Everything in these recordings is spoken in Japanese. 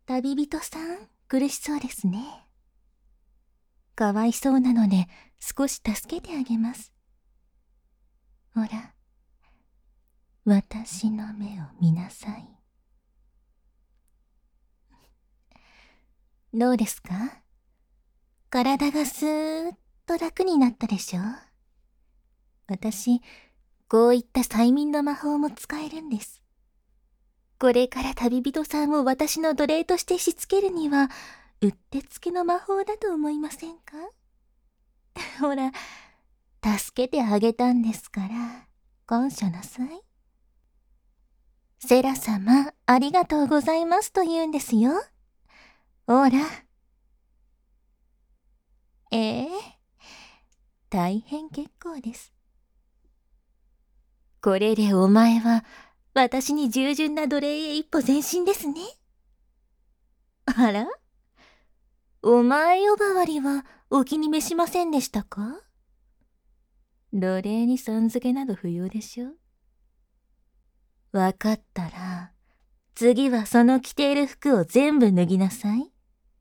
旅人さん、苦しそうですね。かわいそうなので、少し助けてあげます。ほら、私の目を見なさい。どうですか？体がスーッと楽になったでしょ？私、こういった催眠の魔法も使えるんです。これから旅人さんを私の奴隷としてしつけるには、うってつけの魔法だと思いませんか？ほら、助けてあげたんですから、感謝なさい。セラ様、ありがとうございますと言うんですよ。ほら。大変結構です。これでお前は、私に従順な奴隷へ一歩前進ですね。あら？お前呼ばわりはお気に召しませんでしたか？奴隷にさん付けなど不要でしょ。わかったら、次はその着ている服を全部脱ぎなさい。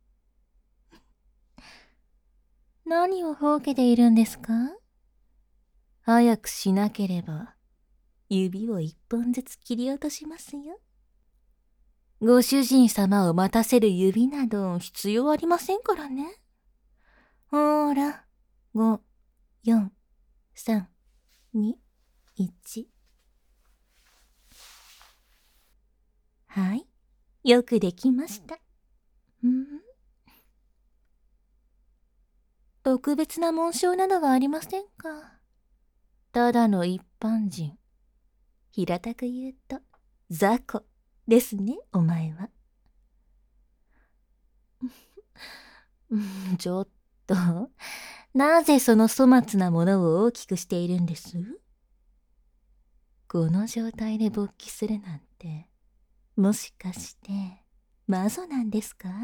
何をほうけているんですか？早くしなければ、指を一本ずつ切り落としますよ。ご主人様を待たせる指など必要ありませんからね。ほーら、5、4、3、2、1。はい、よくできました。特別な紋章などはありませんか？ただの一般人。平たく言うと、雑魚ですね、お前は。ちょっと、なぜその粗末なものを大きくしているんです？この状態で勃起するなんて、もしかして、魔女なんですか？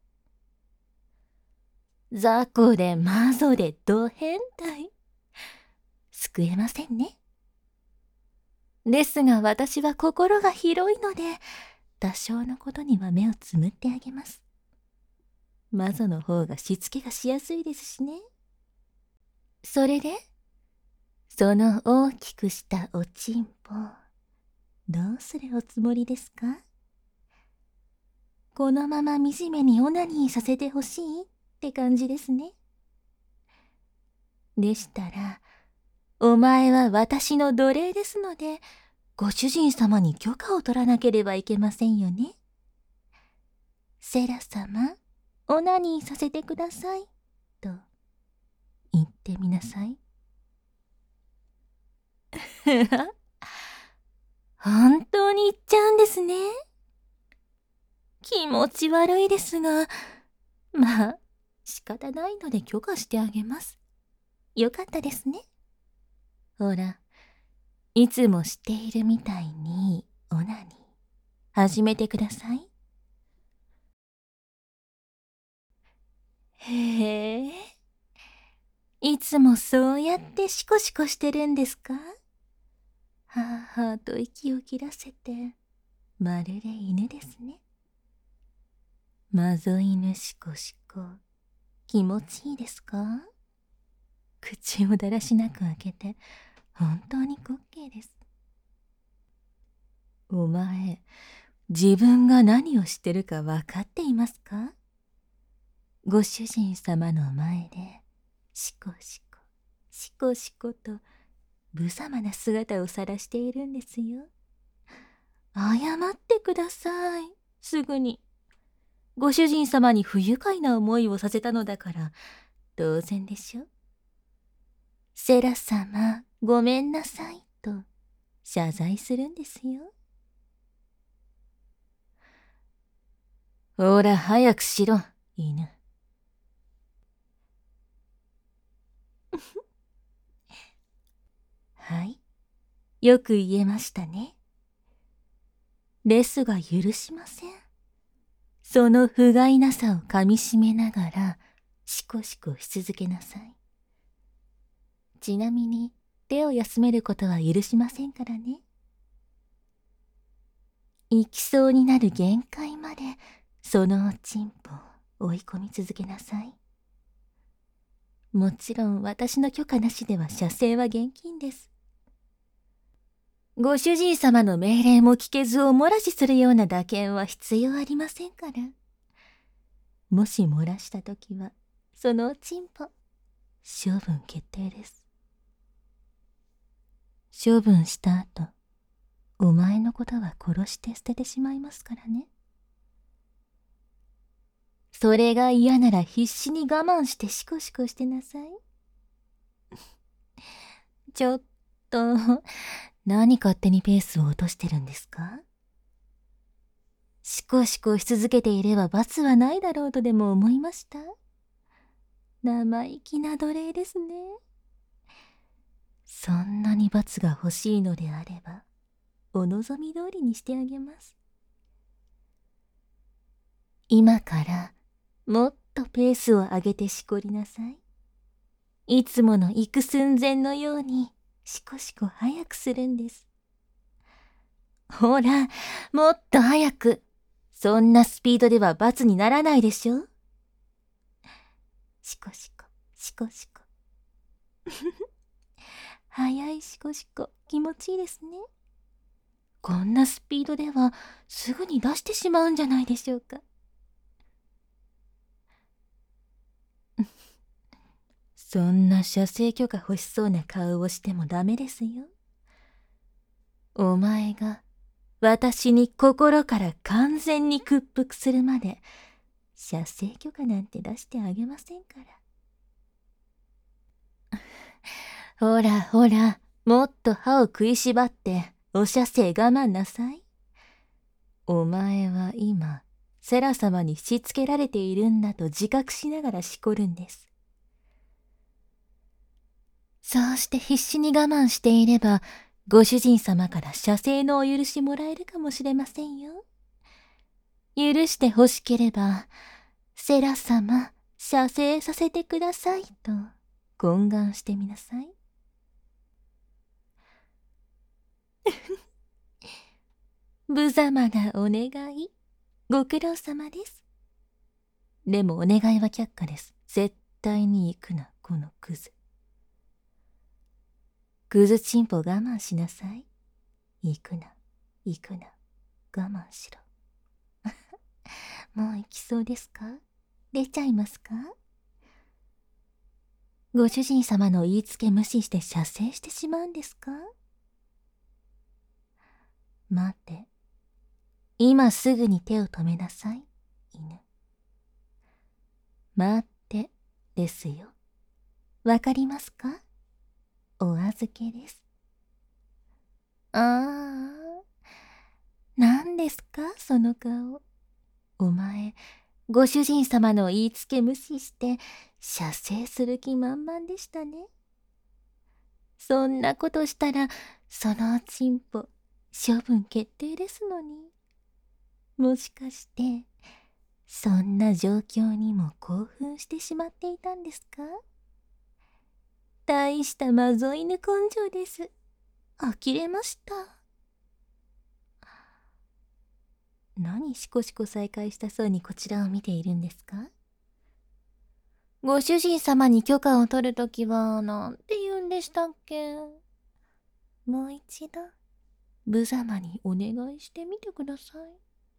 雑魚で魔女でド変態。救えませんね。ですが私は心が広いので、多少のことには目をつむってあげます。魔女の方がしつけがしやすいですしね。それで、その大きくしたおちんぽ、どうするおつもりですか？このまま惨めにオナニーさせてほしいって感じですね。でしたら、お前は私の奴隷ですので、ご主人様に許可を取らなければいけませんよね。セラ様、オナニーさせてください、と言ってみなさい。本当に言っちゃうんですね。気持ち悪いですが、まあ、仕方ないので許可してあげます。よかったですね。ほら、いつもしているみたいにオナニー始めてください。へえ、いつもそうやってシコシコしてるんですか？はあはあと息を切らせて、まるで犬ですね。マゾ犬シコシコ、気持ちいいですか？口をだらしなく開けて、本当に滑稽です。お前、自分が何をしてるか分かっていますか？ご主人様の前で、シコシコ、シコシコと、無様な姿を晒しているんですよ。謝ってください、すぐに。ご主人様に不愉快な思いをさせたのだから、当然でしょ。セラ様、ごめんなさい、と、謝罪するんですよ。ほら、早くしろ、犬。はい、よく言えましたね。ですが許しません。その不甲斐なさをかみしめながら、シコシコし続けなさい。ちなみに、手を休めることは許しませんからね。行きそうになる限界まで、 そのおちんぽを追い込み続けなさい。もちろん私の許可なしでは射精は厳禁です。ご主人様の命令も聞けずお漏らしするような打鍵は必要ありませんから。もし漏らしたときは、そのおちんぽ、処分決定です。処分した後、お前のことは殺して捨ててしまいますからね。それが嫌なら必死に我慢してシコシコしてなさい。ちょっと、何勝手にペースを落としてるんですか？シコシコし続けていれば罰はないだろうとでも思いました？生意気な奴隷ですね。そんなに罰が欲しいのであれば、お望み通りにしてあげます。今からもっとペースを上げてしこりなさい。いつもの行く寸前のようにシコシコ早くするんです。ほら、もっと早く。そんなスピードでは罰にならないでしょ。シコシコ、シコシコ。早いシコシコ、気持ちいいですね。こんなスピードではすぐに出してしまうんじゃないでしょうか。そんな射精許可欲しそうな顔をしてもダメですよ。お前が私に心から完全に屈服するまで射精許可なんて出してあげませんから。ほらほら、もっと歯を食いしばってお射精我慢なさい。お前は今セラ様にしつけられているんだと自覚しながらしこるんです。そうして必死に我慢していれば、ご主人様から射精のお許しもらえるかもしれませんよ。許して欲しければ、セラ様、射精させてくださいと懇願してみなさい。無様なお願い、ご苦労様です。でもお願いは却下です。絶対に行くな、このクズ。クズチンポ我慢しなさい。行くな、行くな、我慢しろ。もう行きそうですか？出ちゃいますか？ご主人様の言いつけ無視して射精してしまうんですか？待て。今すぐに手を止めなさい、犬。待ってですよ。わかりますか？お預けです。ああ、何ですかその顔。お前、ご主人様の言いつけ無視して射精する気満々でしたね。そんなことしたらそのおちんぽ処分決定ですのに。もしかしてそんな状況にも興奮してしまっていたんですか？大したまぞ犬根性です。呆れました。何シコシコ再会したそうにこちらを見ているんですか？ご主人様に許可を取るときはなんて言うんでしたっけ？もう一度無様にお願いしてみてください。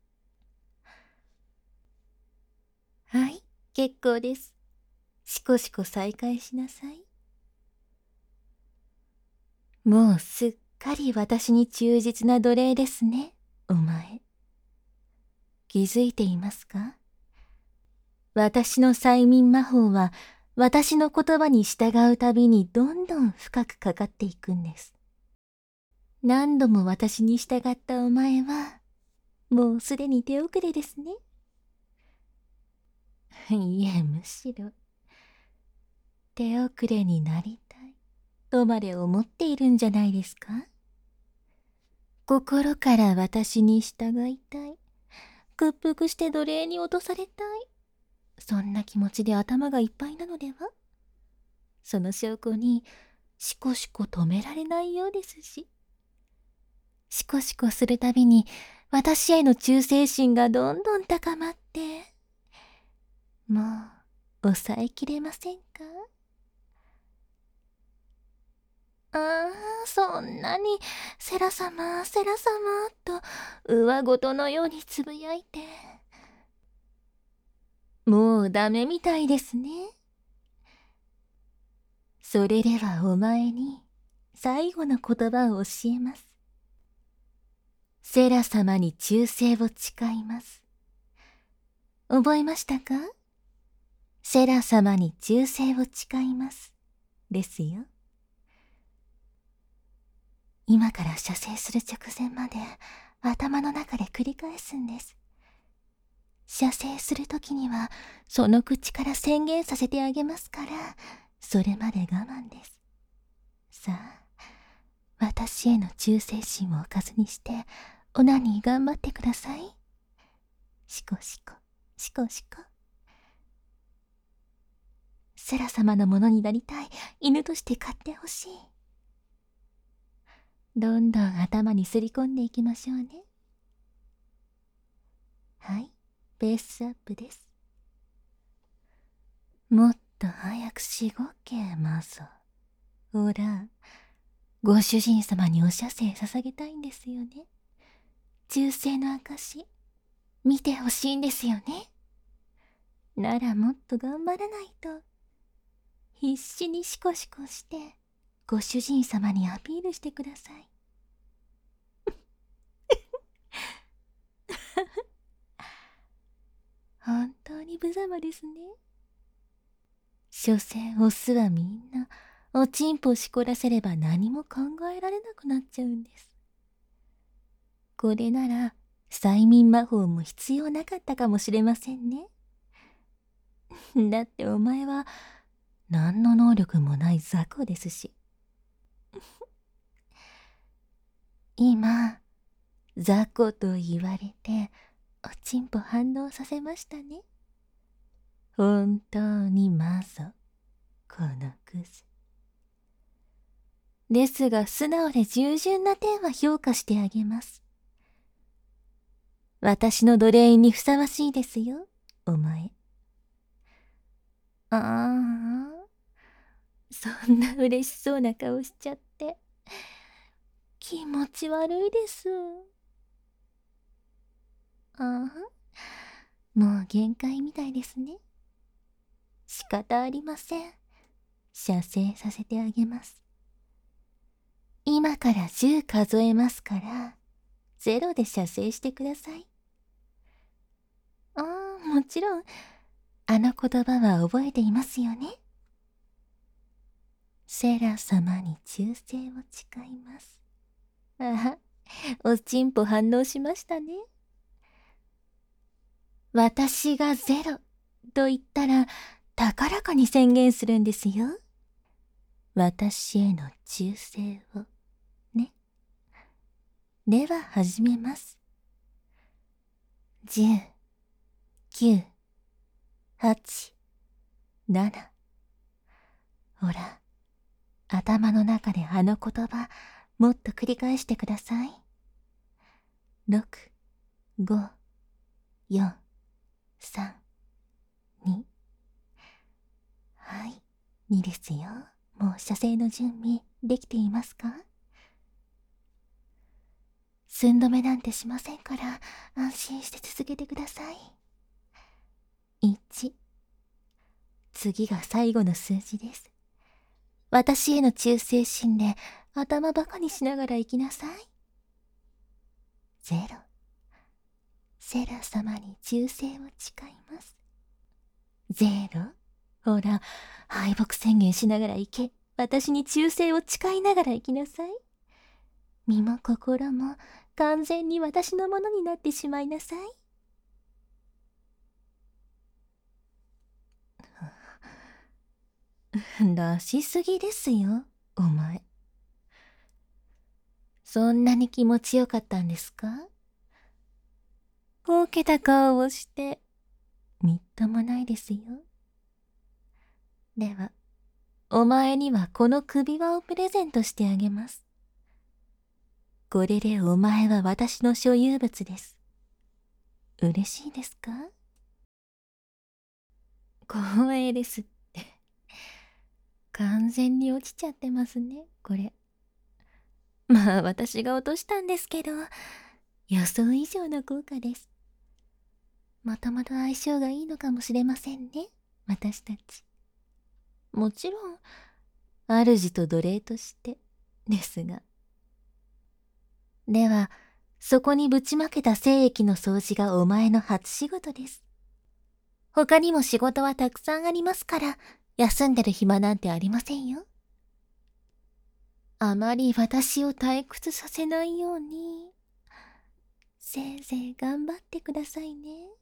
はい、結構です。シコシコ再開しなさい。もうすっかり私に忠実な奴隷ですね、お前。気づいていますか？私の催眠魔法は私の言葉に従うたびにどんどん深くかかっていくんです。何度も私に従ったお前はもうすでに手遅れですね。いえ、むしろ手遅れになりたいとまで思っているんじゃないですか？心から私に従いたい、屈服して奴隷に落とされたい、そんな気持ちで頭がいっぱいなのでは？その証拠にシコシコ止められないようですし、シコシコするたびに私への忠誠心がどんどん高まって、もう抑えきれませんか？そんなに、セラ様、セラ様、と、上ごとのようにつぶやいて。もうダメみたいですね。それではお前に、最後の言葉を教えます。セラ様に忠誠を誓います。覚えましたか？セラ様に忠誠を誓います。ですよ。今から射精する直前まで頭の中で繰り返すんです。射精するときにはその口から宣言させてあげますから、それまで我慢です。さあ、私への忠誠心をおかずにして、オナニー頑張ってください。シコシコ、シコシコ。セラ様のものになりたい、犬として飼ってほしい。どんどん頭にすり込んでいきましょうね。はい、ペースアップです。もっと早くしごけ、マゾ。ほら、ご主人様にお射精捧げたいんですよね。忠誠の証、見てほしいんですよね。ならもっと頑張らないと。必死にシコシコして、ご主人様にアピールしてください。本当に無様ですね。所詮オスはみんなおちんぽしこらせれば何も考えられなくなっちゃうんです。これなら催眠魔法も必要なかったかもしれませんね。だってお前は何の能力もない雑魚ですし。今雑魚と言われておちんぽ反応させましたね。本当にマゾ、このクズ。ですが素直で従順な点は評価してあげます。私の奴隷にふさわしいですよ、お前。ああ、そんな嬉しそうな顔しちゃって。気持ち悪いです。ああ、もう限界みたいですね。仕方ありません。射精させてあげます。今から10数えますから、0で射精してください。ああ、もちろん、あの言葉は覚えていますよね。セラ様に忠誠を誓います。ああ、おちんぽ反応しましたね。私が0と言ったら、高らかに宣言するんですよ。私への忠誠を、ね。では始めます。10、9、8、7。ほら、頭の中であの言葉、もっと繰り返してください。6、5、4、3、2。はい、2ですよ。もう射精の準備できていますか？寸止めなんてしませんから安心して続けてください。1、次が最後の数字です。私への忠誠心で頭バカにしながら行きなさい。0、セラ様に忠誠を誓います。0、ほら、敗北宣言しながら行け。私に忠誠を誓いながら行きなさい。身も心も完全に私のものになってしまいなさい。出しすぎですよ、お前。そんなに気持ちよかったんですか？ほうけた顔をして、みっともないですよ。では、お前にはこの首輪をプレゼントしてあげます。 これでお前は私の所有物です。嬉しいですか？光栄ですって。完全に落ちちゃってますね、これ。まあ私が落としたんですけど、予想以上の効果です。もともと相性がいいのかもしれませんね、私たち。もちろん、主と奴隷としてですが。では、そこにぶちまけた精液の掃除がお前の初仕事です。他にも仕事はたくさんありますから、休んでる暇なんてありませんよ。あまり私を退屈させないように、せいぜい頑張ってくださいね。